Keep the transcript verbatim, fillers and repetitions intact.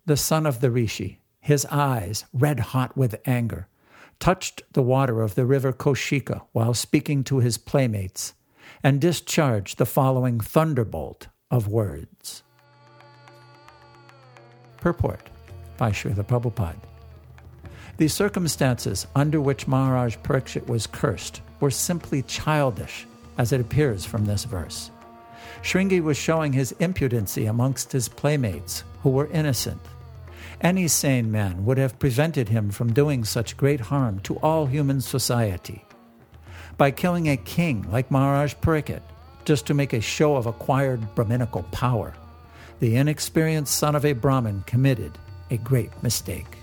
the son of the Rishi, his eyes red hot with anger, touched the water of the river Kaushika while speaking to his playmates, and discharged the following thunderbolt of words. Purport by Srila Prabhupada. The circumstances under which Maharaj Parikshit was cursed were simply childish, as it appears from this verse. Shringi was showing his impudency amongst his playmates, who were innocent. Any sane man would have prevented him from doing such great harm to all human society. By killing a king like Maharaj Parikshit, just to make a show of acquired Brahminical power, the inexperienced son of a Brahmin committed a great mistake.